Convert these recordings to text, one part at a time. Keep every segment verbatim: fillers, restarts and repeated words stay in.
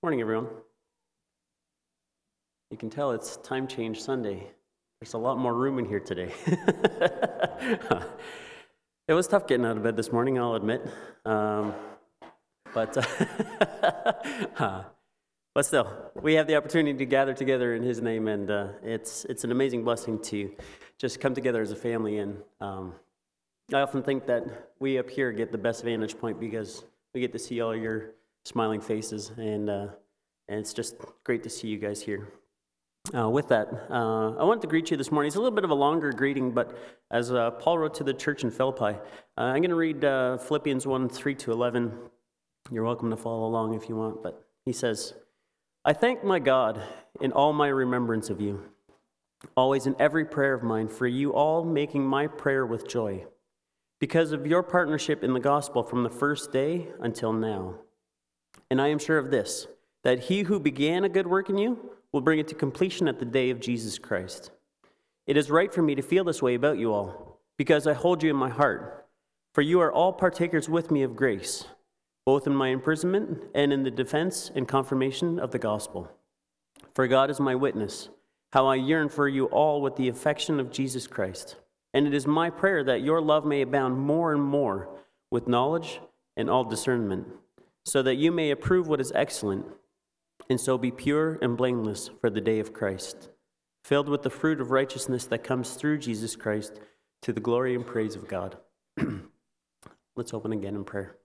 Morning, everyone. You can tell it's time change Sunday. There's a lot more room in here today. It was tough getting out of bed this morning, I'll admit. Um, but, uh, but still, we have the opportunity to gather together in His name, and uh, it's it's an amazing blessing to just come together as a family. And um, I often think that we up here get the best vantage point because we get to see all your smiling faces, and uh, and it's just great to see you guys here. Uh, with that, uh, I wanted to greet you this morning. It's a little bit of a longer greeting, but as uh, Paul wrote to the church in Philippi, uh, I'm going to read uh, Philippians one, three to eleven. You're welcome to follow along if you want, but he says, I thank my God in all my remembrance of you, always in every prayer of mine, for you all making my prayer with joy, because of your partnership in the gospel from the first day until now. And I am sure of this, that he who began a good work in you will bring it to completion at the day of Jesus Christ. It is right for me to feel this way about you all, because I hold you in my heart, for you are all partakers with me of grace, both in my imprisonment and in the defense and confirmation of the gospel. For God is my witness, how I yearn for you all with the affection of Jesus Christ. And it is my prayer that your love may abound more and more with knowledge and all discernment, so that you may approve what is excellent, and so be pure and blameless for the day of Christ, filled with the fruit of righteousness that comes through Jesus Christ, to the glory and praise of God. Let's open again in prayer.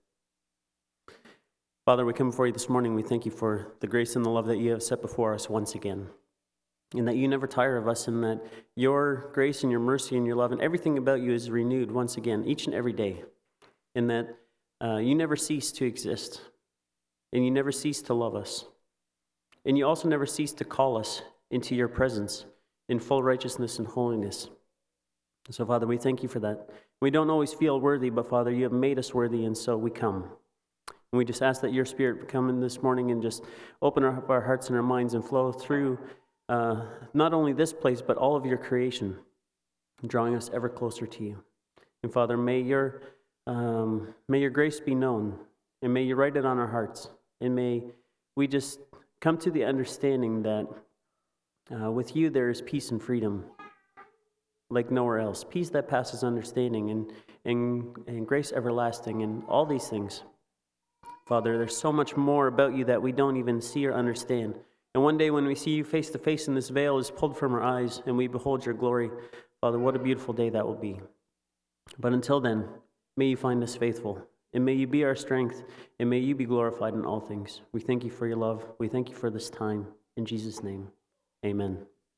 Father, we come before you this morning. We thank you for the grace and the love that you have set before us once again, and that you never tire of us, and that your grace and your mercy and your love and everything about you is renewed once again, each and every day, and that uh, you never cease to exist, and you never cease to love us. And you also never cease to call us into your presence in full righteousness and holiness. So, Father, we thank you for that. We don't always feel worthy, but, Father, you have made us worthy, and so we come. And we just ask that your Spirit would come in this morning and just open up our hearts and our minds and flow through uh, not only this place, but all of your creation, drawing us ever closer to you. And, Father, may your, um, may your grace be known, and may you write it on our hearts, and may we just come to the understanding that uh, with you there is peace and freedom like nowhere else. Peace that passes understanding, and, and, and grace everlasting, and all these things. Father, there's so much more about you that we don't even see or understand. And one day when we see you face to face and this veil is pulled from our eyes and we behold your glory, Father, what a beautiful day that will be. But until then, may you find us faithful. And may you be our strength, and may you be glorified in all things. We thank you for your love. We thank you for this time. In Jesus' name, amen.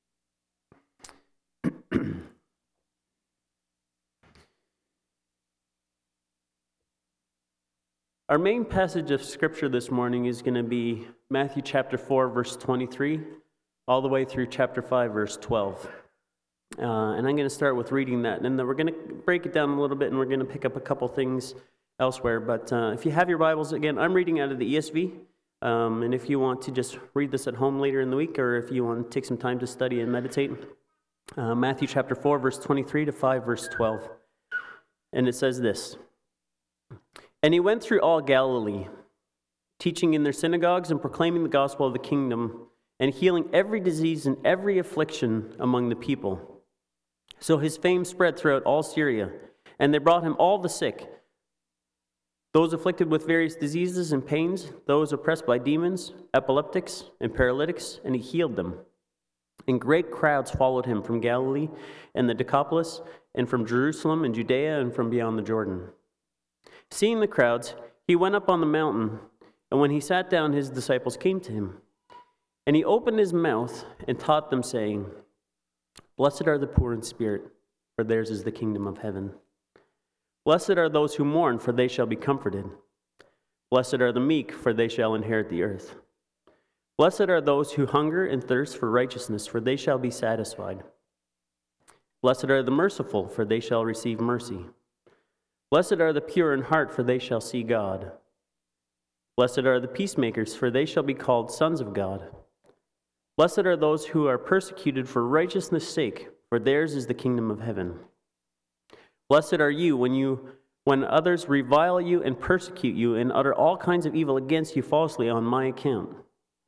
Our main passage of Scripture this morning is going to be Matthew chapter four, verse twenty-three, all the way through chapter five, verse twelve. Uh, and I'm going to start with reading that, and then we're going to break it down a little bit, and we're going to pick up a couple things elsewhere. But uh, if you have your Bibles, again, I'm reading out of the E S V, um, and if you want to just read this at home later in the week, or if you want to take some time to study and meditate, uh, Matthew chapter four, verse twenty-three to five, verse twelve. And it says this, And he went through all Galilee, teaching in their synagogues and proclaiming the gospel of the kingdom, and healing every disease and every affliction among the people. So his fame spread throughout all Syria, and they brought him all the sick, those afflicted with various diseases and pains, those oppressed by demons, epileptics, and paralytics, and he healed them. And great crowds followed him from Galilee and the Decapolis, and from Jerusalem and Judea, and from beyond the Jordan. Seeing the crowds, he went up on the mountain, and when he sat down, his disciples came to him. And he opened his mouth and taught them, saying, Blessed are the poor in spirit, for theirs is the kingdom of heaven. Blessed are those who mourn, for they shall be comforted. Blessed are the meek, for they shall inherit the earth. Blessed are those who hunger and thirst for righteousness, for they shall be satisfied. Blessed are the merciful, for they shall receive mercy. Blessed are the pure in heart, for they shall see God. Blessed are the peacemakers, for they shall be called sons of God. Blessed are those who are persecuted for righteousness' sake, for theirs is the kingdom of heaven. Blessed are you when you when others revile you and persecute you and utter all kinds of evil against you falsely on my account.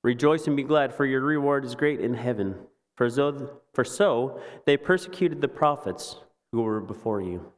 Rejoice and be glad, for your reward is great in heaven. For so, for so they persecuted the prophets who were before you.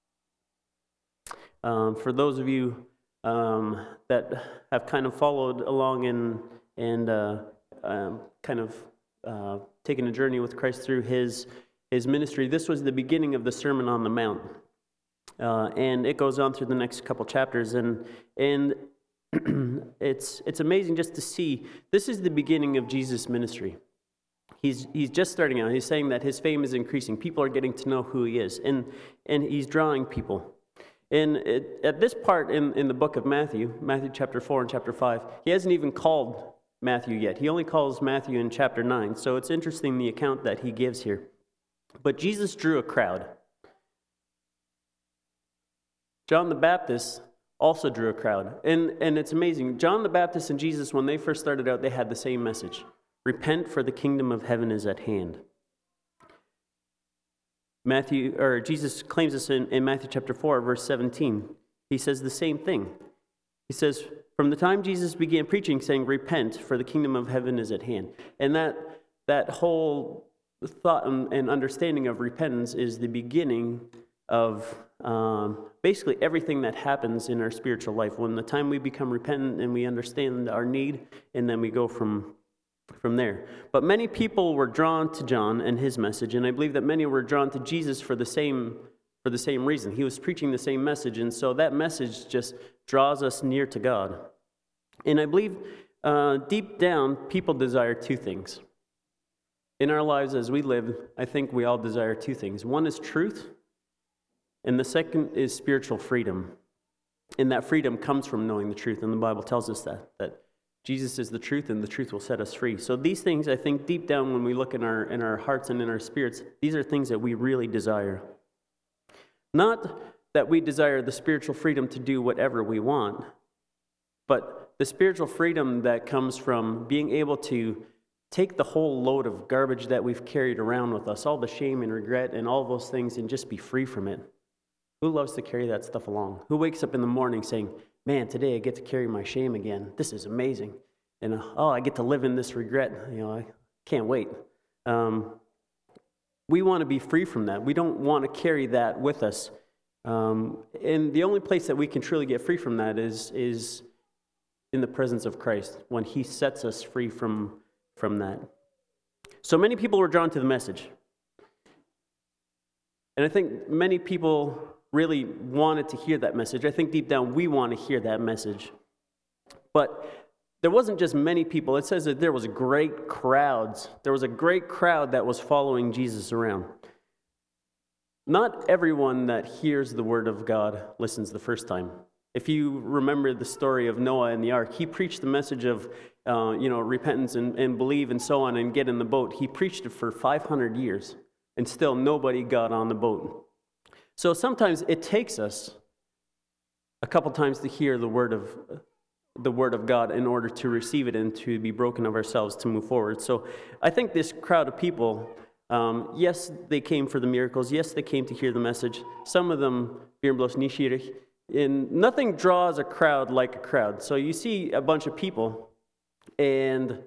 Um, for those of you um, that have kind of followed along in, and uh, um, kind of uh, taken a journey with Christ through his, his ministry, this was the beginning of the Sermon on the Mount. Uh, and it goes on through the next couple chapters. And, and it's, it's amazing just to see, this is the beginning of Jesus' ministry. He's, he's just starting out. He's saying that his fame is increasing. People are getting to know who he is. And, and he's drawing people. And it, at this part in, in the book of Matthew, Matthew chapter four and chapter five, he hasn't even called Matthew yet. He only calls Matthew in chapter nine. So it's interesting the account that he gives here. But Jesus drew a crowd. John the Baptist also drew a crowd. And, and it's amazing. John the Baptist and Jesus, when they first started out, they had the same message. Repent, for the kingdom of heaven is at hand. Matthew, or Jesus claims this in, in Matthew chapter four, verse seventeen. He says the same thing. He says, from the time Jesus began preaching, saying, repent, for the kingdom of heaven is at hand. And that that whole thought and, and understanding of repentance is the beginning of um, basically everything that happens in our spiritual life. When the time we become repentant and we understand our need, and then we go from from there. But many people were drawn to John and his message, and I believe that many were drawn to Jesus for the same for the same reason. He was preaching the same message, and so that message just draws us near to God. And I believe uh, deep down, people desire two things. In our lives as we live, I think we all desire two things. One is truth, and the second is spiritual freedom. And that freedom comes from knowing the truth, and the Bible tells us that, that Jesus is the truth, and the truth will set us free. So these things, I think, deep down when we look in our in our hearts and in our spirits, these are things that we really desire. Not that we desire the spiritual freedom to do whatever we want, but the spiritual freedom that comes from being able to take the whole load of garbage that we've carried around with us, all the shame and regret and all those things, and just be free from it. Who loves to carry that stuff along? Who wakes up in the morning saying, man, today I get to carry my shame again. This is amazing. And, uh, oh, I get to live in this regret. You know, I can't wait. Um, we want to be free from that. We don't want to carry that with us. Um, and the only place that we can truly get free from that is, is in the presence of Christ, when he sets us free from, from that. So many people were drawn to the message. And I think many people really wanted to hear that message. I think deep down we want to hear that message. But there wasn't just many people. It says that there was great crowds. There was a great crowd that was following Jesus around. Not everyone that hears the word of God listens the first time. If you remember the story of Noah and the ark, he preached the message of uh, you know, repentance and, and believe and so on and get in the boat. He preached it for five hundred years, and still nobody got on the boat. So sometimes it takes us a couple times to hear the word of the word of God in order to receive it and to be broken of ourselves to move forward. So I think this crowd of people, um, yes, they came for the miracles. Yes, they came to hear the message. Some of them, Björnblos Nishir, and nothing draws a crowd like a crowd. So you see a bunch of people, and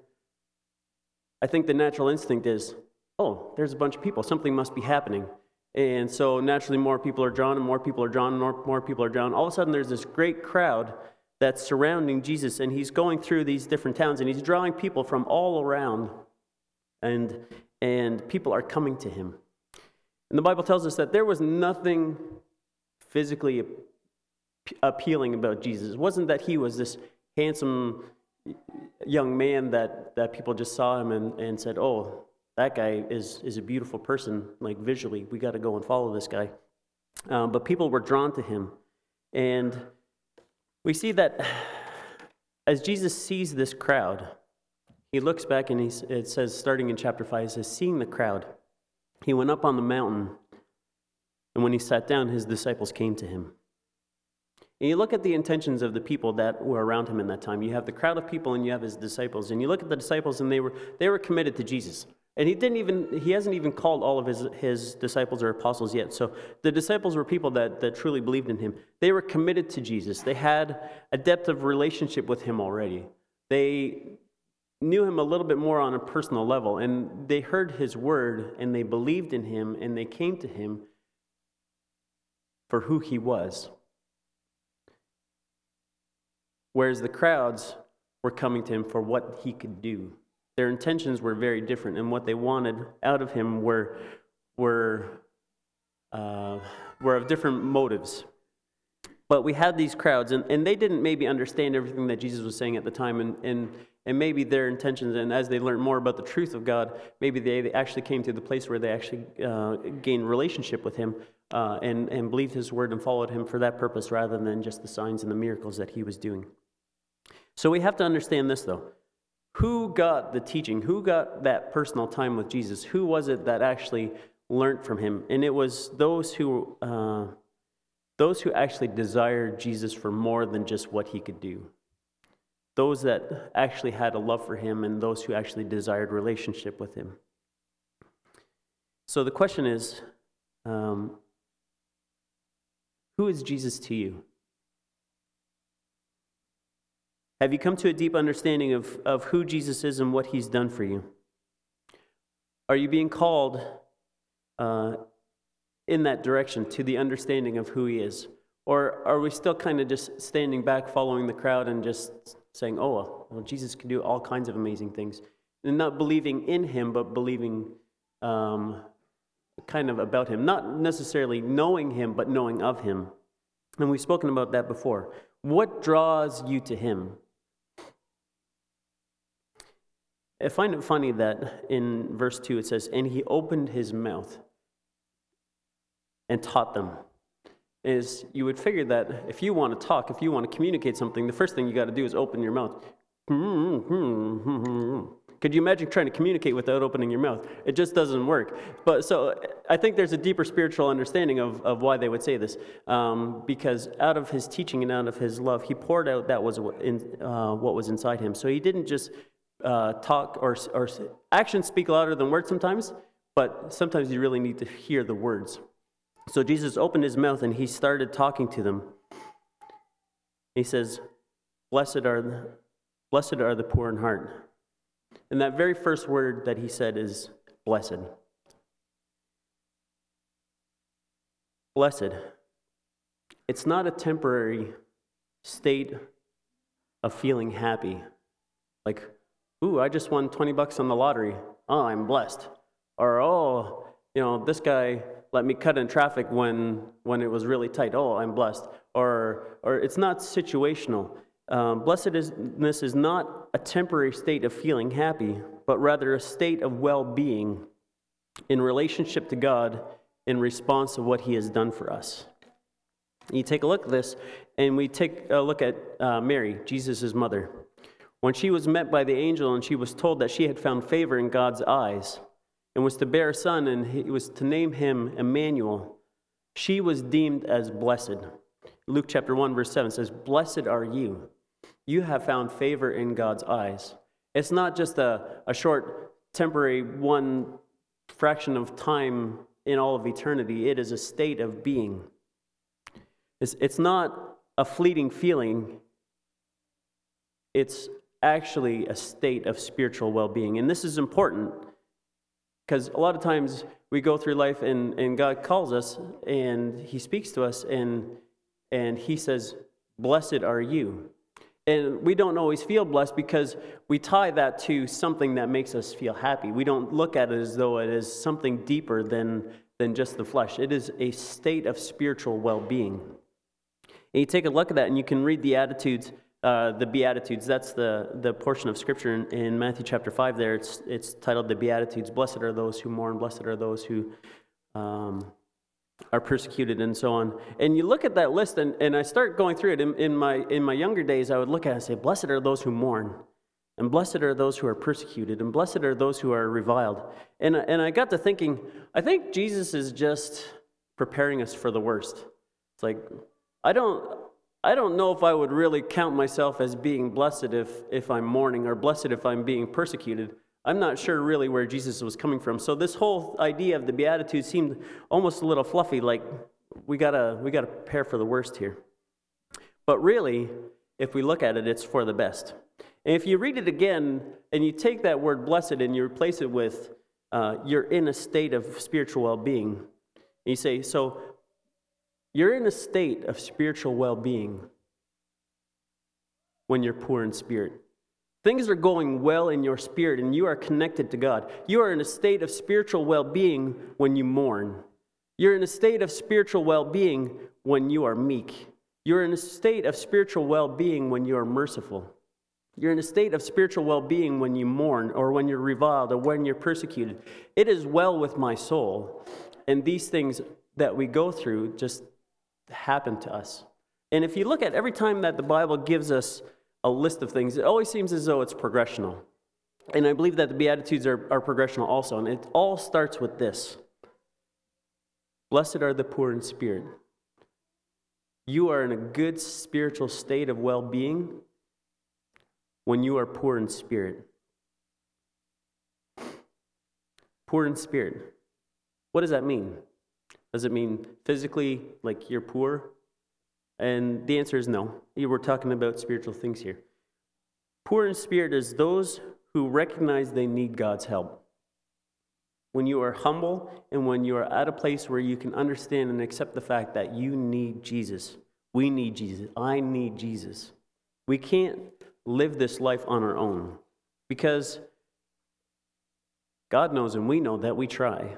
I think the natural instinct is, oh, there's a bunch of people. Something must be happening. And so naturally more people are drawn, and more people are drawn, and more, more people are drawn. All of a sudden there's this great crowd that's surrounding Jesus, and he's going through these different towns, and he's drawing people from all around, and, and people are coming to him. And the Bible tells us that there was nothing physically appealing about Jesus. It wasn't that he was this handsome young man that, that people just saw him and, and said, oh, that guy is, is a beautiful person, like visually. We got to go and follow this guy. Um, but people were drawn to him. And we see that as Jesus sees this crowd, he looks back and he, it says, starting in chapter five, it says, seeing the crowd, he went up on the mountain, and when he sat down, his disciples came to him. And you look at the intentions of the people that were around him in that time. You have the crowd of people and you have his disciples. And you look at the disciples, and they were they were committed to Jesus. And he didn't even he hasn't even called all of his, his disciples or apostles yet. So the disciples were people that, that truly believed in him. They were committed to Jesus. They had a depth of relationship with him already. They knew him a little bit more on a personal level, and they heard his word, and they believed in him, and they came to him for who he was. Whereas the crowds were coming to him for what he could do. Their intentions were very different, and what they wanted out of him were were uh, were of different motives. But we had these crowds, and, and they didn't maybe understand everything that Jesus was saying at the time, and, and, and maybe their intentions, and as they learned more about the truth of God, maybe they, they actually came to the place where they actually uh, gained relationship with him uh, and, and believed his word and followed him for that purpose rather than just the signs and the miracles that he was doing. So we have to understand this, though. Who got the teaching? Who got that personal time with Jesus? Who was it that actually learned from him? And it was those who... Uh, Those who actually desired Jesus for more than just what he could do. Those that actually had a love for him and those who actually desired relationship with him. So the question is, um, who is Jesus to you? Have you come to a deep understanding of, of who Jesus is and what he's done for you? Are you being called uh, in that direction to the understanding of who he is? Or are we still kind of just standing back following the crowd and just saying, oh, well, Jesus can do all kinds of amazing things, and not believing in him, but believing um, kind of about him, not necessarily knowing him, but knowing of him. And we've spoken about that before. What draws you to him? I find it funny that in verse two it says, and he opened his mouth and taught them. Is you would figure that if you want to talk, if you want to communicate something, the first thing you got to do is open your mouth. Could you imagine trying to communicate without opening your mouth? It just doesn't work. But so I think there's a deeper spiritual understanding of, of why they would say this. Um, because out of his teaching and out of his love, he poured out that was in, uh, what was inside him. So he didn't just uh, talk or, or actions speak louder than words sometimes, but sometimes you really need to hear the words. So Jesus opened his mouth and he started talking to them. He says, Blessed are the, blessed are the poor in heart. And that very first word that he said is blessed. Blessed. It's not a temporary state of feeling happy. Like, ooh, I just won twenty bucks on the lottery. Oh, I'm blessed. Or, oh, you know, this guy let me cut in traffic when when it was really tight. Oh, I'm blessed. Or, or it's not situational. Um, blessedness is not a temporary state of feeling happy, but rather a state of well-being in relationship to God in response to what he has done for us. You take a look at this, and we take a look at uh, Mary, Jesus' mother. When she was met by the angel and she was told that she had found favor in God's eyes and was to bear a son and he was to name him Emmanuel, she was deemed as blessed. Luke chapter one, verse seven says, Blessed are you. You have found favor in God's eyes. It's not just a, a short, temporary, one fraction of time in all of eternity. It is a state of being. It's, it's not a fleeting feeling. It's actually a state of spiritual well-being. And this is important because a lot of times we go through life and, and God calls us and he speaks to us and And he says, blessed are you. And we don't always feel blessed because we tie that to something that makes us feel happy. We don't look at it as though it is something deeper than, than just the flesh. It is a state of spiritual well-being. And you take a look at that and you can read the attitudes, uh, the Beatitudes. That's the, the portion of Scripture in, in Matthew chapter five there. It's, it's titled the Beatitudes. Blessed are those who mourn. Blessed are those who... Um, are persecuted and so on. And you look at that list and, and I start going through it. In, in my in my younger days, I would look at it and say, blessed are those who mourn, and blessed are those who are persecuted, and blessed are those who are reviled. And, and I got to thinking, I think Jesus is just preparing us for the worst. It's like, I don't I don't know if I would really count myself as being blessed if, if I'm mourning, or blessed if I'm being persecuted. I'm not sure really where Jesus was coming from. So this whole idea of the Beatitudes seemed almost a little fluffy, like we gotta we gotta prepare for the worst here. But really, if we look at it, it's for the best. And if you read it again and you take that word blessed and you replace it with uh, you're in a state of spiritual well-being, and you say, so you're in a state of spiritual well-being when you're poor in spirit. Things are going well in your spirit and you are connected to God. You are in a state of spiritual well-being when you mourn. You're in a state of spiritual well-being when you are meek. You're in a state of spiritual well-being when you are merciful. You're in a state of spiritual well-being when you mourn or when you're reviled or when you're persecuted. It is well with my soul. And these things that we go through just happen to us. And if you look at every time that the Bible gives us a list of things, it always seems as though it's progressional. And I believe that the Beatitudes are, are progressional also. And it all starts with this. Blessed are the poor in spirit. You are in a good spiritual state of well-being when you are poor in spirit. Poor in spirit. What does that mean? Does it mean physically, like you're poor? And the answer is no. We're talking about spiritual things here. Poor in spirit is those who recognize they need God's help. When you are humble and when you are at a place where you can understand and accept the fact that you need Jesus. We need Jesus. I need Jesus. We can't live this life on our own because God knows and we know that we try.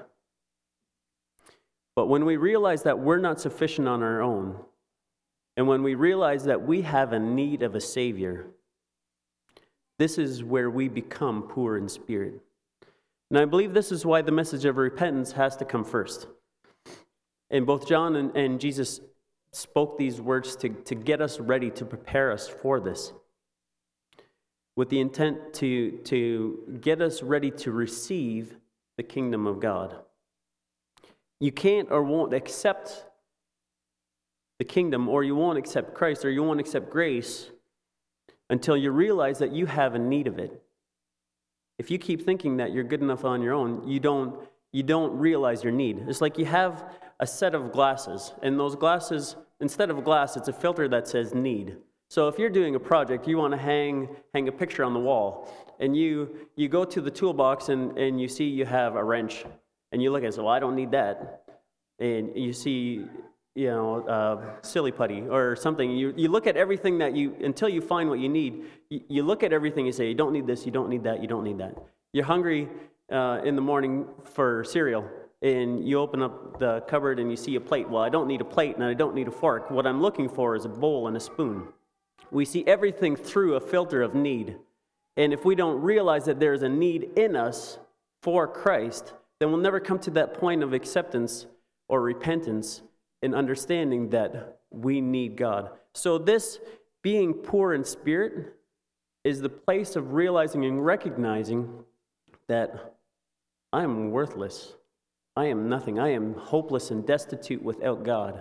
But when we realize that we're not sufficient on our own, and when we realize that we have a need of a Savior, this is where we become poor in spirit. And I believe this is why the message of repentance has to come first. And both John and, and Jesus spoke these words to, to get us ready, to prepare us for this, with the intent to, to get us ready to receive the kingdom of God. You can't or won't accept the kingdom, or you won't accept Christ, or you won't accept grace until you realize that you have a need of it. If you keep thinking that you're good enough on your own, you don't, you don't realize your need. It's like you have a set of glasses, and those glasses, instead of glass, it's a filter that says need. So if you're doing a project, you want to hang hang a picture on the wall, and you you go to the toolbox and, and you see you have a wrench, and you look at it, so well, I don't need that. And you see, you know, uh, silly putty or something. You you look at everything that you, until you find what you need, you, you look at everything and say, you don't need this, you don't need that, you don't need that. You're hungry uh, in the morning for cereal, and you open up the cupboard and you see a plate. Well, I don't need a plate and I don't need a fork. What I'm looking for is a bowl and a spoon. We see everything through a filter of need. And if we don't realize that there's a need in us for Christ, then we'll never come to that point of acceptance or repentance and understanding that we need God. So this being poor in spirit is the place of realizing and recognizing that I am worthless. I am nothing. I am hopeless and destitute without God.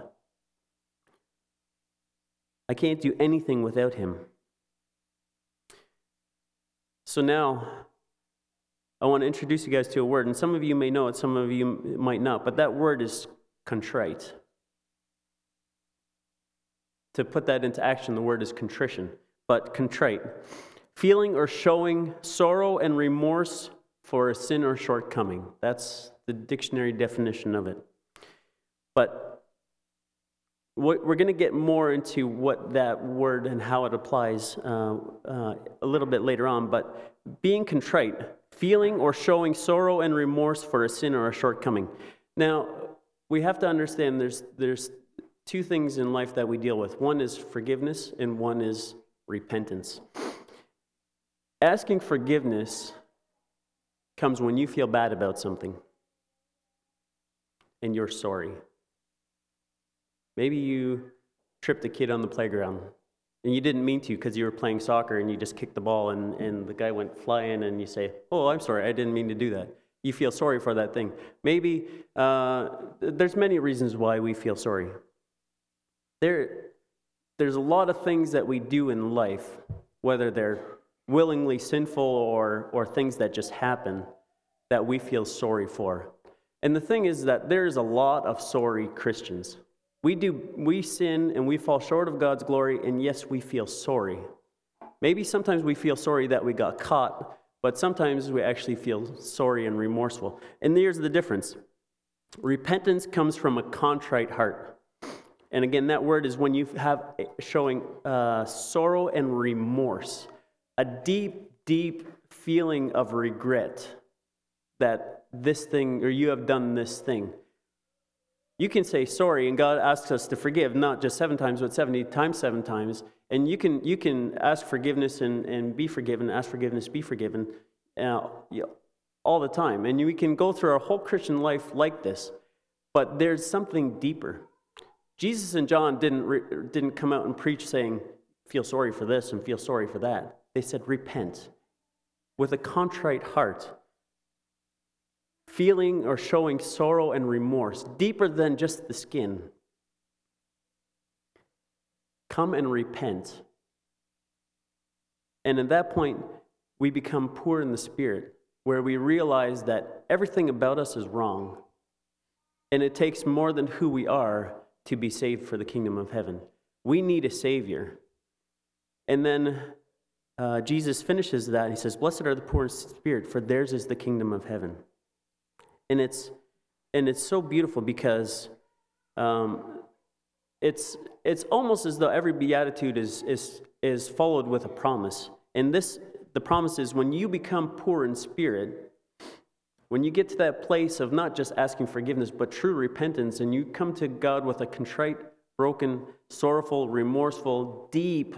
I can't do anything without Him. So now, I want to introduce you guys to a word, and some of you may know it, some of you might not, but that word is contrite. To put that into action, the word is contrition, but contrite. Feeling or showing sorrow and remorse for a sin or shortcoming. That's the dictionary definition of it. But what, we're going to get more into what that word and how it applies uh, uh, a little bit later on, but being contrite, feeling or showing sorrow and remorse for a sin or a shortcoming. Now, we have to understand there's there's two things in life that we deal with. One is forgiveness and one is repentance. Asking forgiveness comes when you feel bad about something and you're sorry. Maybe you tripped a kid on the playground and you didn't mean to because you were playing soccer and you just kicked the ball and, and the guy went flying and you say, oh, I'm sorry, I didn't mean to do that. You feel sorry for that thing. Maybe uh, there's many reasons why we feel sorry. There, there's a lot of things that we do in life, whether they're willingly sinful or, or things that just happen, that we feel sorry for. And the thing is that there's a lot of sorry Christians. We do, we sin and we fall short of God's glory, and yes, we feel sorry. Maybe sometimes we feel sorry that we got caught, but sometimes we actually feel sorry and remorseful. And here's the difference. Repentance comes from a contrite heart. And again, that word is when you have showing uh, sorrow and remorse, a deep, deep feeling of regret that this thing, or you have done this thing. You can say sorry, and God asks us to forgive, not just seven times, but seventy times seven times. And you can you can ask forgiveness and, and be forgiven, ask forgiveness, be forgiven, uh, you know, all the time. And we can go through our whole Christian life like this. But there's something deeper. Jesus and John didn't re, didn't come out and preach saying, feel sorry for this and feel sorry for that. They said, repent with a contrite heart, feeling or showing sorrow and remorse, deeper than just the skin. Come and repent. And at that point, we become poor in the spirit, where we realize that everything about us is wrong. And it takes more than who we are to be saved for the kingdom of heaven. We need a Savior. And then uh, Jesus finishes that. He says, blessed are the poor in spirit, for theirs is the kingdom of heaven. And it's and it's so beautiful because um, it's it's almost as though every beatitude is is is followed with a promise. And this the promise is when you become poor in spirit, when you get to that place of not just asking forgiveness, but true repentance, and you come to God with a contrite, broken, sorrowful, remorseful, deep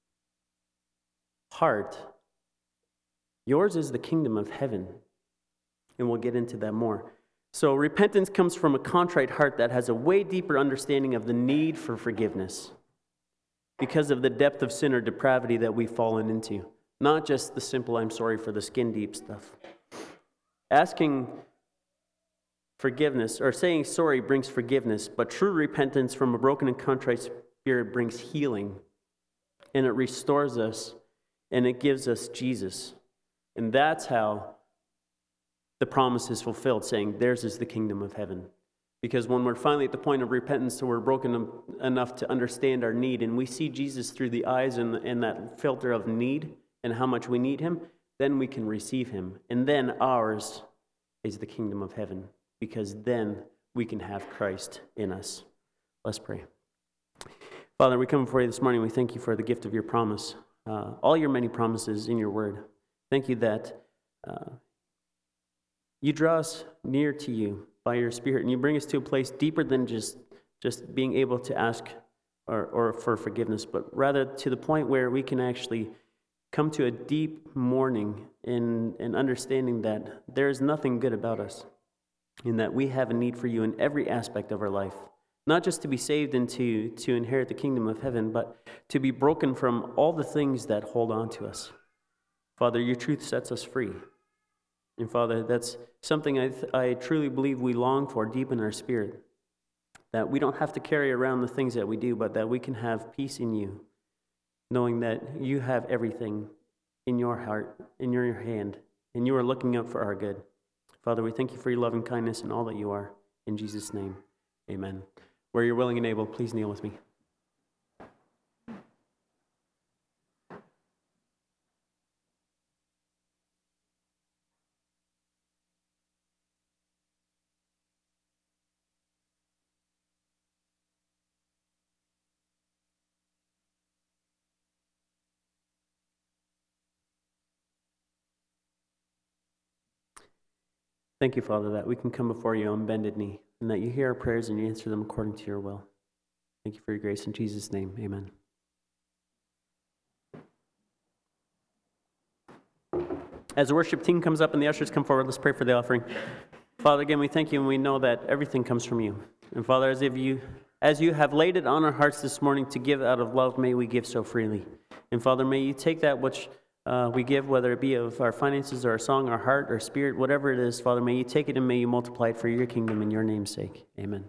heart, yours is the kingdom of heaven. And we'll get into that more. So repentance comes from a contrite heart that has a way deeper understanding of the need for forgiveness because of the depth of sin or depravity that we've fallen into. Not just the simple, I'm sorry for the skin deep stuff. Asking forgiveness or saying sorry brings forgiveness, but true repentance from a broken and contrite spirit brings healing. And it restores us, and it gives us Jesus. And that's how the promise is fulfilled, saying, theirs is the kingdom of heaven. Because when we're finally at the point of repentance, so we're broken enough to understand our need, and we see Jesus through the eyes and, and that filter of need and how much we need him, then we can receive him. And then ours is the kingdom of heaven, because then we can have Christ in us. Let's pray. Father, we come before you this morning. We thank you for the gift of your promise, uh, all your many promises in your word. Thank you that uh, you draw us near to you by your Spirit, and you bring us to a place deeper than just, just being able to ask or, or for forgiveness, but rather to the point where we can actually come to a deep mourning in, in understanding that there is nothing good about us, and that we have a need for you in every aspect of our life. Not just to be saved and to, to inherit the kingdom of heaven, but to be broken from all the things that hold on to us. Father, your truth sets us free. And Father, that's something I, th- I truly believe we long for deep in our spirit. That we don't have to carry around the things that we do, but that we can have peace in you, knowing that you have everything in your heart, in your hand, and you are looking out for our good. Father, we thank you for your loving kindness and all that you are. In Jesus' name, amen. Where you're willing and able, please kneel with me. Thank you, Father, that we can come before you on bended knee, and that you hear our prayers and you answer them according to your will. Thank you for your grace. In Jesus' name, amen. As the worship team comes up and the ushers come forward, let's pray for the offering. Father, again, we thank you, and we know that everything comes from you. And Father, as if you, as you have laid it on our hearts this morning to give out of love, may we give so freely. And Father, may you take that which Uh, we give, whether it be of our finances or our song, our heart, our spirit, whatever it is, Father, may you take it and may you multiply it for your kingdom in your name's sake. Amen.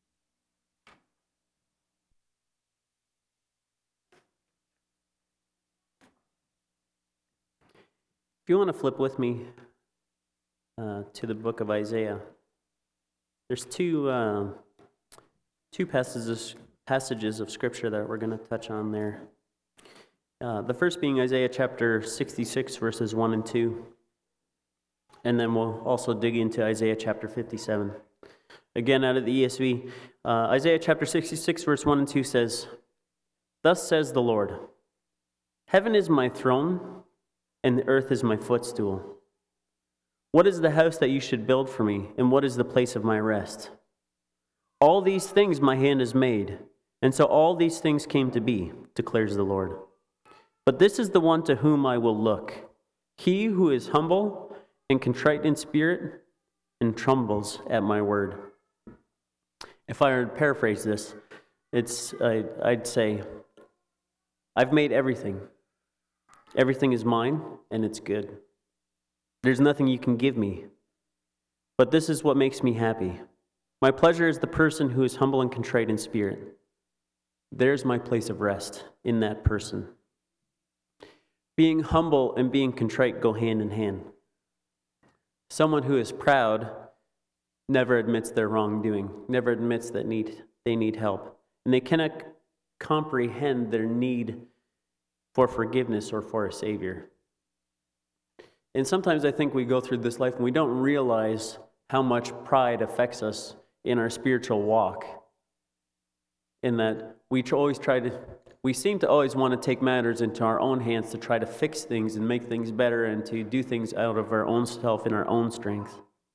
If you want to flip with me uh, to the book of Isaiah, there's two uh, two passages passages of Scripture that we're going to touch on there. Uh, the first being Isaiah chapter sixty-six, verses one and two. And then we'll also dig into Isaiah chapter fifty-seven. Again, out of the E S V, uh, Isaiah chapter sixty-six, verse one and two says, "Thus says the Lord, heaven is my throne, and the earth is my footstool. What is the house that you should build for me, and what is the place of my rest? All these things my hand has made, and so all these things came to be, declares the Lord. But this is the one to whom I will look, he who is humble and contrite in spirit and trembles at my word." If I were to paraphrase this, it's I, I'd say, I've made everything. Everything is mine, and it's good. There's nothing you can give me. But this is what makes me happy. My pleasure is the person who is humble and contrite in spirit. There's my place of rest, in that person. Being humble and being contrite go hand in hand. Someone who is proud never admits their wrongdoing, never admits that need they need help. And they cannot comprehend their need for forgiveness or for a Savior. And sometimes I think we go through this life and we don't realize how much pride affects us in our spiritual walk. In that we always try to, we seem to always want to take matters into our own hands to try to fix things and make things better and to do things out of our own self in our own strength.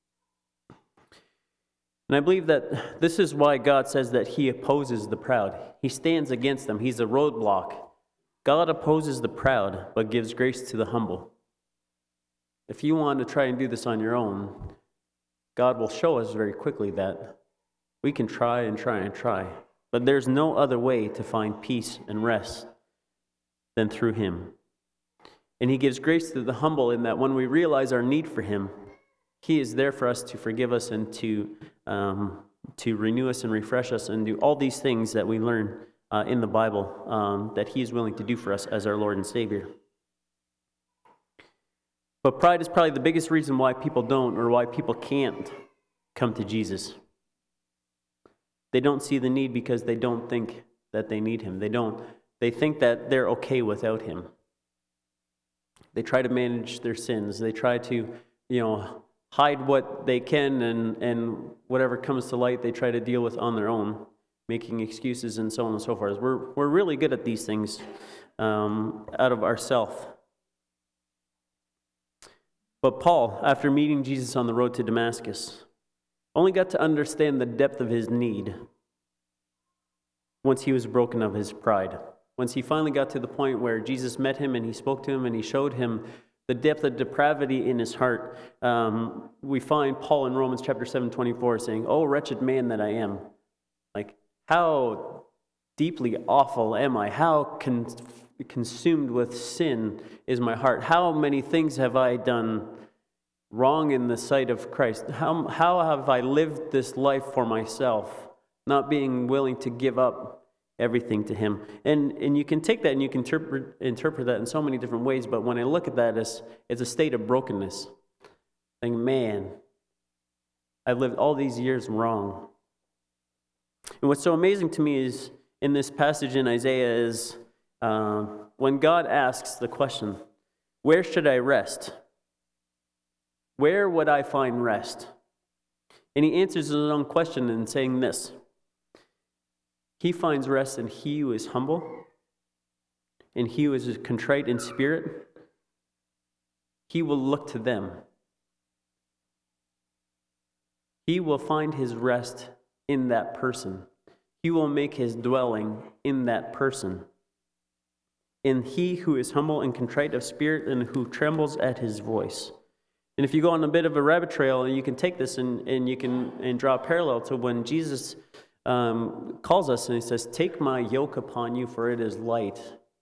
And I believe that this is why God says that He opposes the proud. He stands against them. He's a roadblock. God opposes the proud, but gives grace to the humble. If you want to try and do this on your own, God will show us very quickly that we can try and try and try, but there's no other way to find peace and rest than through Him. And He gives grace to the humble in that when we realize our need for Him, He is there for us to forgive us and to um, to renew us and refresh us and do all these things that we learn uh, in the Bible um, that He is willing to do for us as our Lord and Savior. But pride is probably the biggest reason why people don't or why people can't come to Jesus. They don't see the need because they don't think that they need Him. They don't. They think that they're okay without Him. They try to manage their sins. They try to, you know, hide what they can, and, and whatever comes to light, they try to deal with on their own, making excuses and so on and so forth. We're we're really good at these things um, out of ourself. But Paul, after meeting Jesus on the road to Damascus, only got to understand the depth of his need once he was broken of his pride. Once he finally got to the point where Jesus met him and he spoke to him and he showed him the depth of depravity in his heart, um, we find Paul in Romans chapter seven, twenty-four saying, "Oh, wretched man that I am." Like, how deeply awful am I? How con- consumed with sin is my heart? How many things have I done wrong in the sight of Christ? How, how have I lived this life for myself, not being willing to give up everything to Him? And and you can take that and you can interpret, interpret that in so many different ways, but when I look at that as it's a state of brokenness, saying, man, I've lived all these years wrong. And what's so amazing to me is in this passage in Isaiah is uh, when God asks the question, where should I rest? Where would I find rest? And He answers his own question in saying this: He finds rest in he who is humble, and he who is contrite in spirit. He will look to them. He will find his rest in that person. He will make his dwelling in that person. In he who is humble and contrite of spirit and who trembles at his voice. And if you go on a bit of a rabbit trail, and you can take this and, and you can and draw a parallel to when Jesus um, calls us and He says, "Take my yoke upon you, for it is light."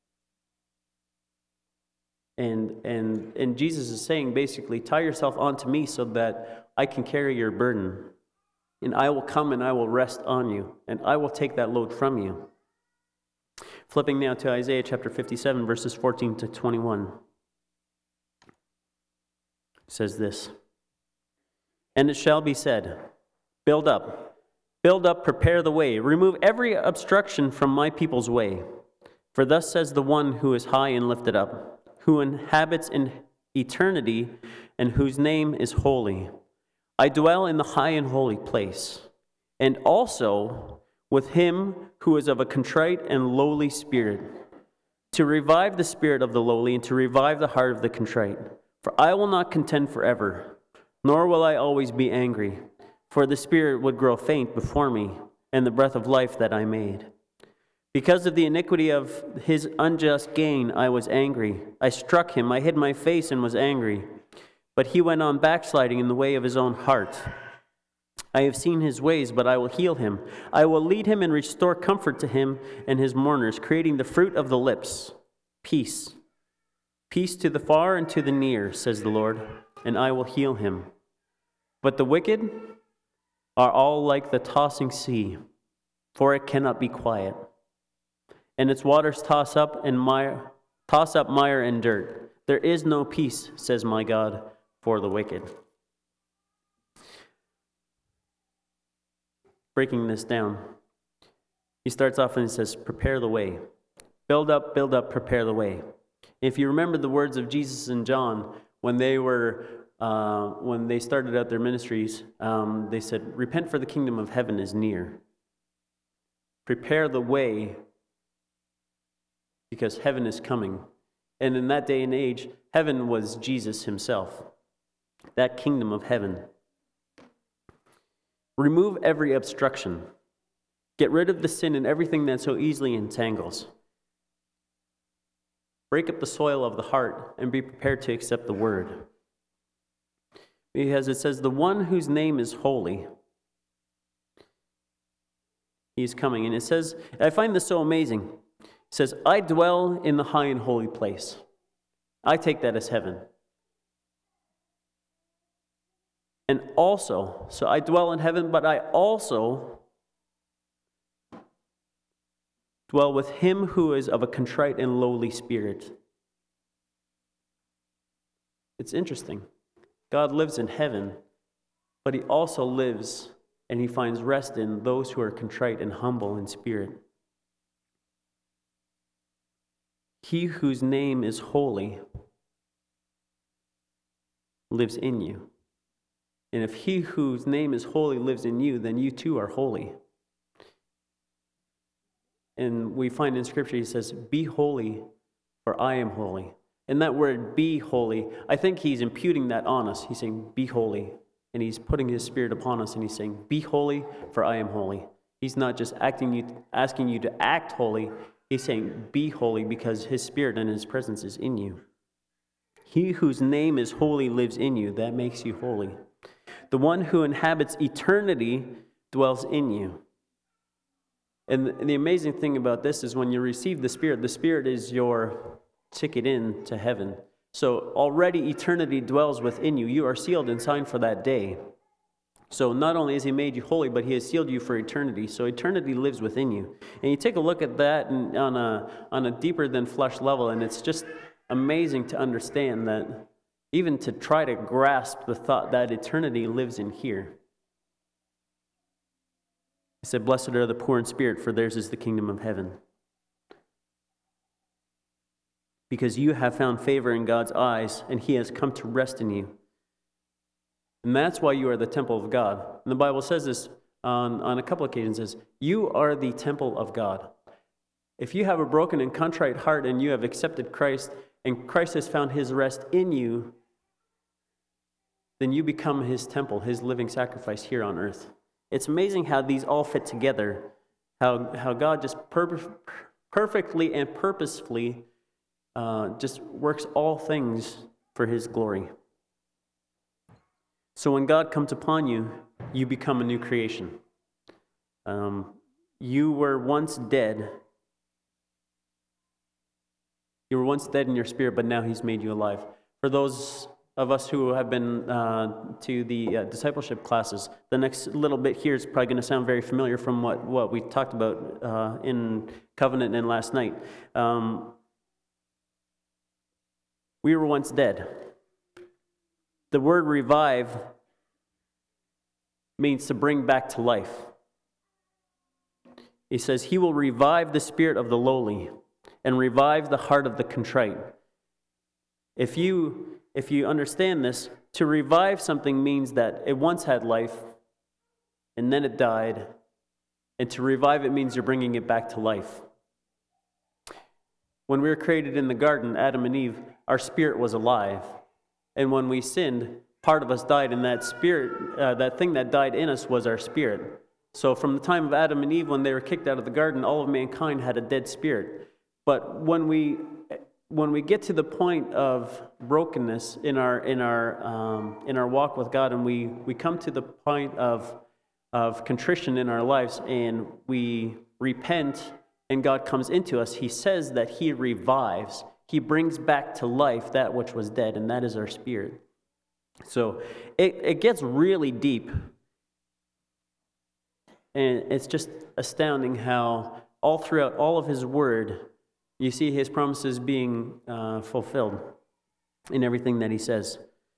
And and and Jesus is saying basically, tie yourself onto me so that I can carry your burden. And I will come and I will rest on you, and I will take that load from you. Flipping now to Isaiah chapter fifty-seven, verses fourteen to twenty-one. It says this: "And it shall be said, build up, build up, prepare the way, remove every obstruction from my people's way. For thus says the one who is high and lifted up, who inhabits in eternity, and whose name is holy. I dwell in the high and holy place, and also with him who is of a contrite and lowly spirit, to revive the spirit of the lowly and to revive the heart of the contrite. For I will not contend forever, nor will I always be angry, for the spirit would grow faint before me, and the breath of life that I made. Because of the iniquity of his unjust gain, I was angry. I struck him, I hid my face and was angry. But he went on backsliding in the way of his own heart. I have seen his ways, but I will heal him. I will lead him and restore comfort to him and his mourners, creating the fruit of the lips. Peace. Peace to the far and to the near, says the Lord, and I will heal him. But the wicked are all like the tossing sea, for it cannot be quiet. And its waters toss up and mire, toss up mire and dirt. There is no peace, says my God, for the wicked. Breaking this down, he starts off and he says, prepare the way. Build up, build up, prepare the way. If you remember the words of Jesus and John, when they were, uh, when they started out their ministries, um, they said, repent, for the kingdom of heaven is near. Prepare the way, because heaven is coming. And in that day and age, heaven was Jesus himself, that kingdom of heaven. Remove every obstruction. Get rid of the sin and everything that so easily entangles. Break up the soil of the heart and be prepared to accept the word. Because it says, the one whose name is holy, he's coming. And it says, I find this so amazing. It says, I dwell in the high and holy place. I take that as heaven. And also, so I dwell in heaven, but I also dwell with him who is of a contrite and lowly spirit. It's interesting. God lives in heaven, but he also lives and he finds rest in those who are contrite and humble in spirit. He whose name is holy lives in you. And if he whose name is holy lives in you, then you too are holy. And we find in Scripture, he says, be holy, for I am holy. And that word, be holy, I think he's imputing that on us. He's saying, be holy. And he's putting his Spirit upon us, and he's saying, be holy, for I am holy. He's not just acting you, asking you to act holy. He's saying, be holy, because his Spirit and his presence is in you. He whose name is holy lives in you. That makes you holy. The one who inhabits eternity dwells in you. And the amazing thing about this is when you receive the Spirit, the Spirit is your ticket in to heaven. So already eternity dwells within you. You are sealed and signed for that day. So not only has he made you holy, but he has sealed you for eternity. So eternity lives within you. And you take a look at that on a, on a deeper than flesh level, and it's just amazing to understand that, even to try to grasp the thought that eternity lives in here. He said, blessed are the poor in spirit, for theirs is the kingdom of heaven. Because you have found favor in God's eyes, and he has come to rest in you. And that's why you are the temple of God. And the Bible says this on, on a couple occasions, says, you are the temple of God. If you have a broken and contrite heart and you have accepted Christ, and Christ has found his rest in you, then you become his temple, his living sacrifice here on earth. It's amazing how these all fit together, how, how God just per- perfectly and purposefully uh, just works all things for his glory. So when God comes upon you, you become a new creation. Um, you were once dead. You were once dead in your spirit, but now he's made you alive. For those of us who have been uh, to the uh, discipleship classes, the next little bit here is probably going to sound very familiar from what, what we talked about uh, in Covenant and last night. Um, we were once dead. The word revive means to bring back to life. He says, he will revive the spirit of the lowly and revive the heart of the contrite. If you, if you understand this, to revive something means that it once had life, and then it died, and to revive it means you're bringing it back to life. When we were created in the garden, Adam and Eve, our spirit was alive. And when we sinned, part of us died, and that spirit, uh, that thing that died in us was our spirit. So from the time of Adam and Eve, when they were kicked out of the garden, all of mankind had a dead spirit. But when we when we get to the point of brokenness in our in our um, in our walk with God, and we we come to the point of of contrition in our lives, and we repent, and God comes into us, He says that He revives. He brings back to life that which was dead, and that is our spirit. So it, it gets really deep. And it's just astounding how all throughout all of His Word, you see His promises being uh, fulfilled in everything that He says.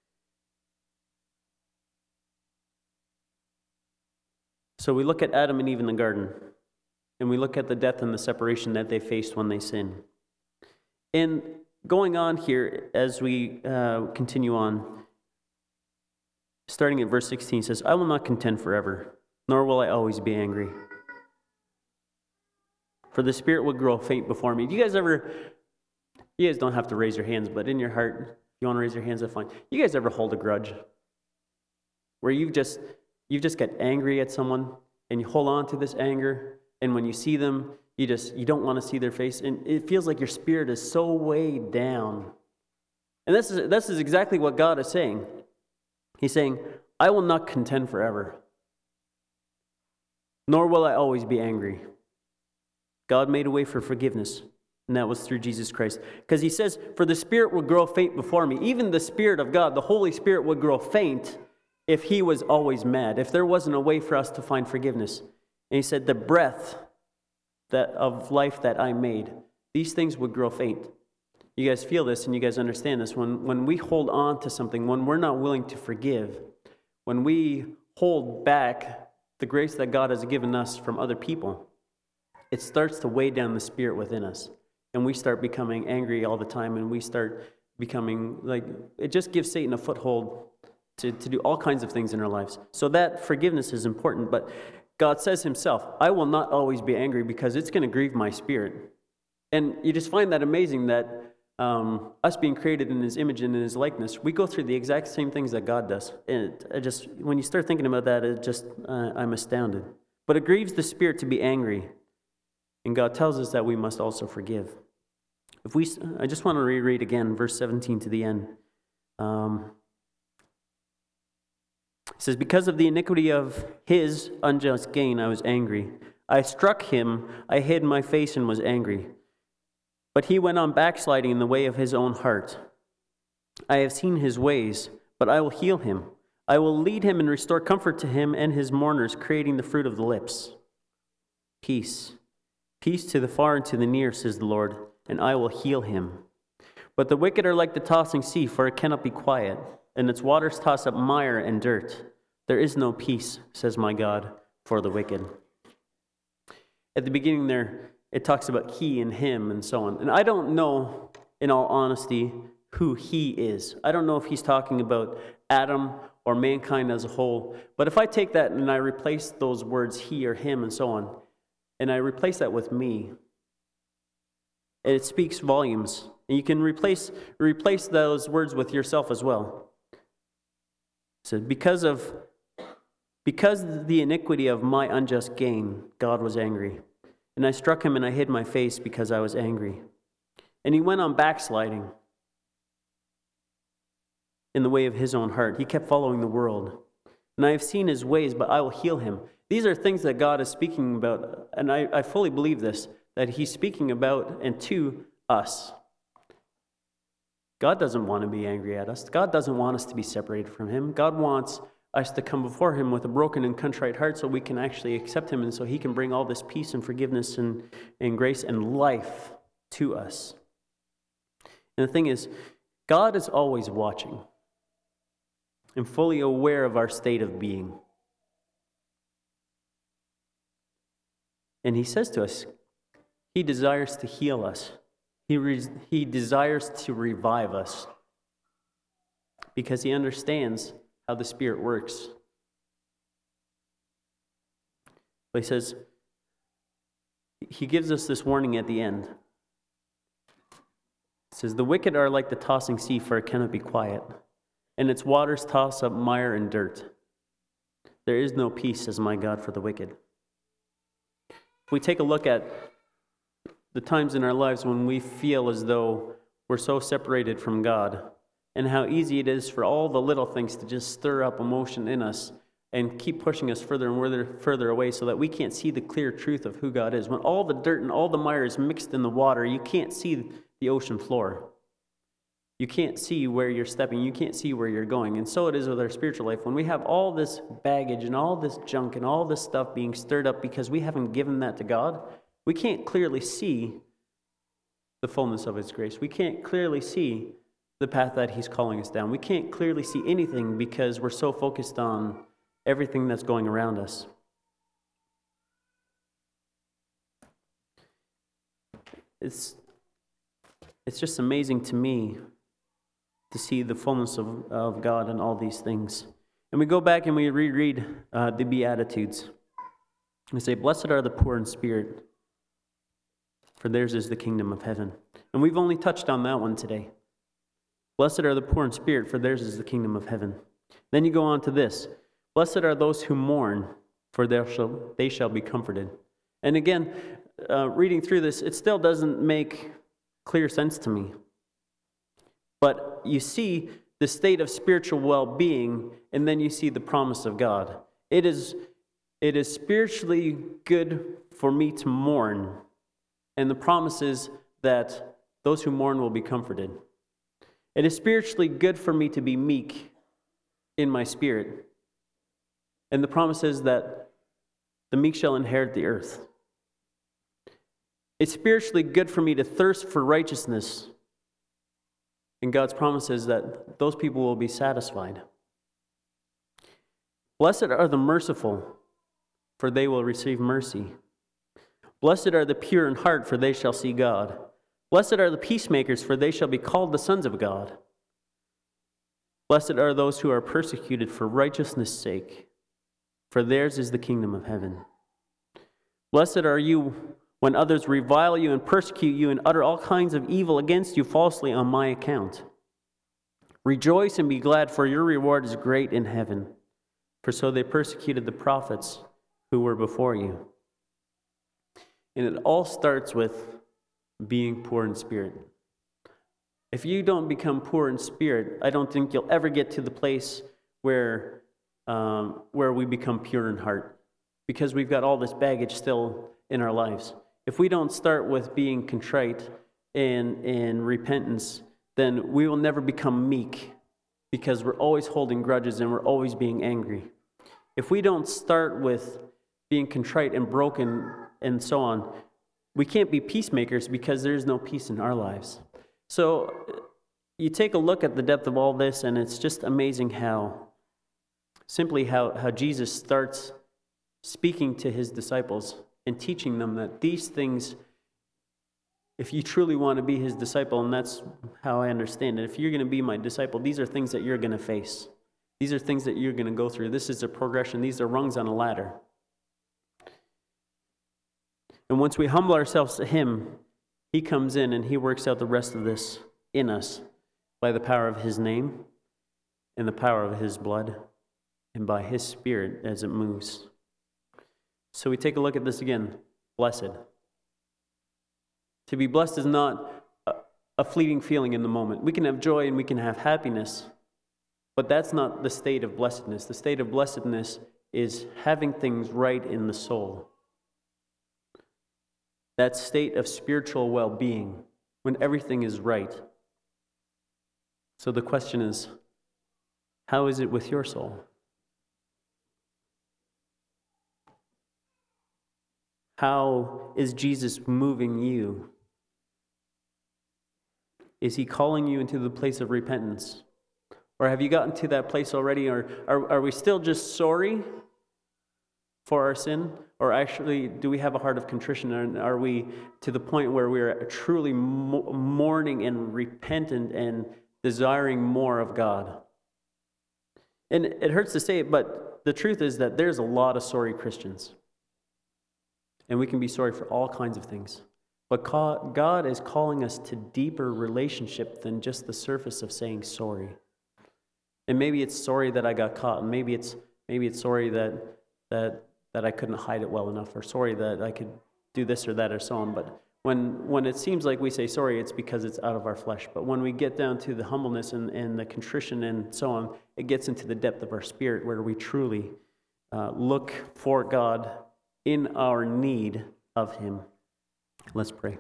So we look at Adam and Eve in the garden, and we look at the death and the separation that they faced when they sinned. And going on here, as we uh, continue on, starting at verse sixteen, says, I will not contend forever, nor will I always be angry. For the spirit will grow faint before me. Do you guys ever, you guys don't have to raise your hands, but in your heart, if you want to raise your hands, that's fine. You guys ever hold a grudge? Where you've just, you've just got angry at someone, and you hold on to this anger, and when you see them, you just, you don't want to see their face, and it feels like your spirit is so weighed down. And this is, this is exactly what God is saying. He's saying, I will not contend forever, nor will I always be angry. God made a way for forgiveness, and that was through Jesus Christ. Because He says, for the Spirit will grow faint before me. Even the Spirit of God, the Holy Spirit, would grow faint if He was always mad, if there wasn't a way for us to find forgiveness. And He said, the breath that of life that I made, these things would grow faint. You guys feel this and you guys understand this. When, when we hold on to something, when we're not willing to forgive, when we hold back the grace that God has given us from other people, it starts to weigh down the spirit within us. And we start becoming angry all the time, and we start becoming like, it just gives Satan a foothold to, to do all kinds of things in our lives. So that forgiveness is important, but God says Himself, I will not always be angry because it's going to grieve my spirit. And you just find that amazing that um, us being created in His image and in His likeness, we go through the exact same things that God does. And it, it just, when you start thinking about that, it just, uh, I'm astounded. But it grieves the spirit to be angry. And God tells us that we must also forgive. If we, I just want to reread again, verse seventeen to the end. Um, It says, because of the iniquity of his unjust gain, I was angry. I struck him, I hid my face and was angry. But he went on backsliding in the way of his own heart. I have seen his ways, but I will heal him. I will lead him and restore comfort to him and his mourners, creating the fruit of the lips. Peace. Peace to the far and to the near, says the Lord, and I will heal him. But the wicked are like the tossing sea, for it cannot be quiet, and its waters toss up mire and dirt. There is no peace, says my God, for the wicked. At the beginning there, it talks about he and him and so on. And I don't know, in all honesty, who he is. I don't know if he's talking about Adam or mankind as a whole. But if I take that and I replace those words, he or him and so on, and I replace that with me, it speaks volumes. And you can replace replace those words with yourself as well. So because of because of the iniquity of my unjust gain, God was angry. And I struck him and I hid my face because I was angry. And he went on backsliding in the way of his own heart. He kept following the world. And I have seen his ways, but I will heal him. These are things that God is speaking about, and I, I fully believe this, that he's speaking about and to us. God doesn't want to be angry at us. God doesn't want us to be separated from him. God wants us to come before him with a broken and contrite heart so we can actually accept him and so he can bring all this peace and forgiveness and, and grace and life to us. And the thing is, God is always watching and fully aware of our state of being. And he says to us, he desires to heal us. He, re- he desires to revive us because he understands how the Spirit works. But he says, he gives us this warning at the end. It says, the wicked are like the tossing sea, for it cannot be quiet, and its waters toss up mire and dirt. There is no peace, says my God, for the wicked. If we take a look at the times in our lives when we feel as though we're so separated from God, and how easy it is for all the little things to just stir up emotion in us and keep pushing us further and further, further away so that we can't see the clear truth of who God is. When all the dirt and all the mire is mixed in the water, you can't see the ocean floor. You can't see where you're stepping. You can't see where you're going. And so it is with our spiritual life. When we have all this baggage and all this junk and all this stuff being stirred up because we haven't given that to God, we can't clearly see the fullness of His grace. We can't clearly see the path that He's calling us down. We can't clearly see anything because we're so focused on everything that's going around us. It's, it's just amazing to me to see the fullness of, of God in all these things. And we go back and we reread uh, the Beatitudes. We say, blessed are the poor in spirit, for theirs is the kingdom of heaven. And we've only touched on that one today. Blessed are the poor in spirit, for theirs is the kingdom of heaven. Then you go on to this. Blessed are those who mourn, for they shall, they shall be comforted. And again, uh, reading through this, it still doesn't make clear sense to me. But you see the state of spiritual well-being, and then you see the promise of God. It is, it is spiritually good for me to mourn, and the promise is that those who mourn will be comforted. It is spiritually good for me to be meek in my spirit, and the promise is that the meek shall inherit the earth. It's spiritually good for me to thirst for righteousness, and God's promise is that those people will be satisfied. Blessed are the merciful, for they will receive mercy. Blessed are the pure in heart, for they shall see God. Blessed are the peacemakers, for they shall be called the sons of God. Blessed are those who are persecuted for righteousness' sake, for theirs is the kingdom of heaven. Blessed are you when others revile you and persecute you and utter all kinds of evil against you falsely on my account. Rejoice and be glad, for your reward is great in heaven. For so they persecuted the prophets who were before you. And it all starts with being poor in spirit. If you don't become poor in spirit, I don't think you'll ever get to the place where, um, where we become pure in heart, because we've got all this baggage still in our lives. If we don't start with being contrite and, and repentance, then we will never become meek, because we're always holding grudges and we're always being angry. If we don't start with being contrite and broken and so on, we can't be peacemakers because there's no peace in our lives. So you take a look at the depth of all this, and it's just amazing how, simply how, how Jesus starts speaking to his disciples and teaching them that these things, if you truly want to be his disciple, and that's how I understand it, if you're going to be my disciple, these are things that you're going to face. These are things that you're going to go through. This is a progression. These are rungs on a ladder. And once we humble ourselves to him, he comes in and he works out the rest of this in us by the power of his name and the power of his blood and by his spirit as it moves. So we take a look at this again. Blessed. To be blessed is not a, a fleeting feeling in the moment. We can have joy and we can have happiness, but that's not the state of blessedness. The state of blessedness is having things right in the soul. That state of spiritual well-being, when everything is right. So the question is, how is it with your soul? How is Jesus moving you? Is he calling you into the place of repentance? Or have you gotten to that place already? Or are, are we still just sorry? for our sin? Or actually, do we have a heart of contrition? And are we to the point where we are truly mo- mourning and repentant and desiring more of God? And it hurts to say it, but the truth is that there's a lot of sorry Christians. And we can be sorry for all kinds of things. But God is calling us to deeper relationship than just the surface of saying sorry. And maybe it's sorry that I got caught, and maybe it's maybe it's sorry that that that I couldn't hide it well enough, or sorry that I could do this or that or so on. But when when it seems like we say sorry, it's because it's out of our flesh. But when we get down to the humbleness and, and the contrition and so on, it gets into the depth of our spirit where we truly uh, look for God in our need of Him. Let's pray.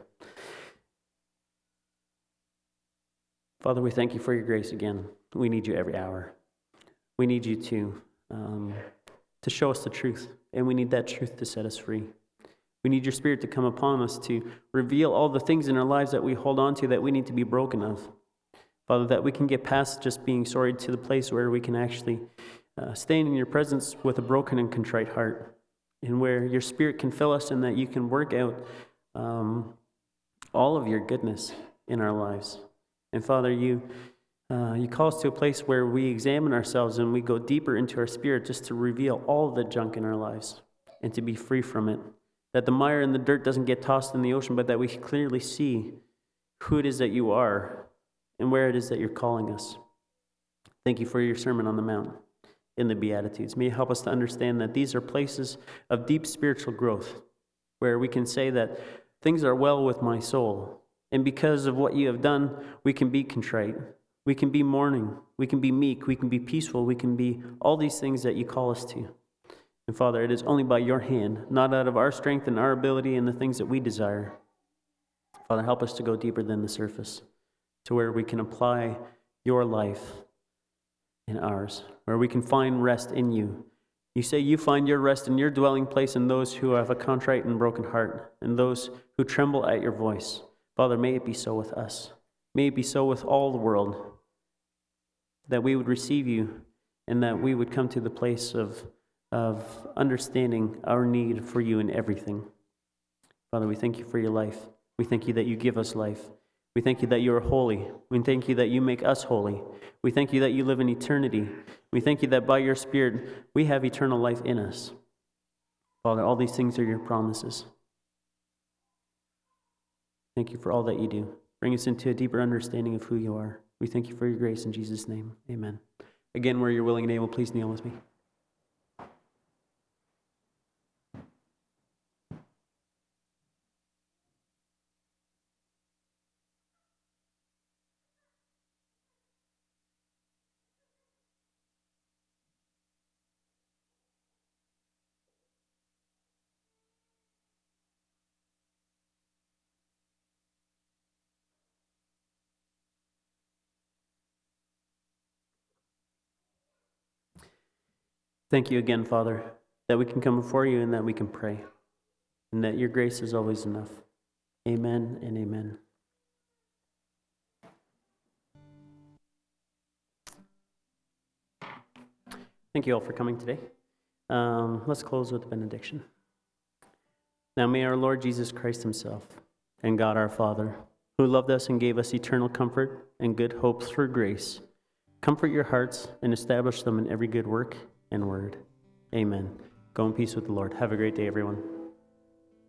Father, we thank you for your grace again. We need you every hour. We need you to um, to show us the truth, and we need that truth to set us free. We need your Spirit to come upon us to reveal all the things in our lives that we hold on to that we need to be broken of. Father, that we can get past just being sorry to the place where we can actually uh, stand in your presence with a broken and contrite heart, and where your Spirit can fill us and that you can work out um, all of your goodness in our lives. And Father, you uh, you call us to a place where we examine ourselves and we go deeper into our spirit just to reveal all the junk in our lives and to be free from it. That the mire and the dirt doesn't get tossed in the ocean, but that we clearly see who it is that you are and where it is that you're calling us. Thank you for your Sermon on the Mount in the Beatitudes. May you help us to understand that these are places of deep spiritual growth where we can say that things are well with my soul. And because of what you have done, we can be contrite. We can be mourning. We can be meek. We can be peaceful. We can be all these things that you call us to. And Father, it is only by your hand, not out of our strength and our ability and the things that we desire. Father, help us to go deeper than the surface, to where we can apply your life in ours, where we can find rest in you. You say you find your rest in your dwelling place in those who have a contrite and broken heart, and those who tremble at your voice. Father, may it be so with us. May it be so with all the world, that we would receive you and that we would come to the place of, of understanding our need for you in everything. Father, we thank you for your life. We thank you that you give us life. We thank you that you are holy. We thank you that you make us holy. We thank you that you live in eternity. We thank you that by your Spirit we have eternal life in us. Father, all these things are your promises. Thank you for all that you do. Bring us into a deeper understanding of who you are. We thank you for your grace in Jesus' name. Amen. Again, where you're willing and able, please kneel with me. Thank you again, Father, that we can come before you and that we can pray, and that your grace is always enough. Amen and amen. Thank you all for coming today. Um, let's close with the benediction. Now may our Lord Jesus Christ himself and God our Father, who loved us and gave us eternal comfort and good hopes for grace, comfort your hearts and establish them in every good work and word. Amen. Go in peace with the Lord. Have a great day, everyone.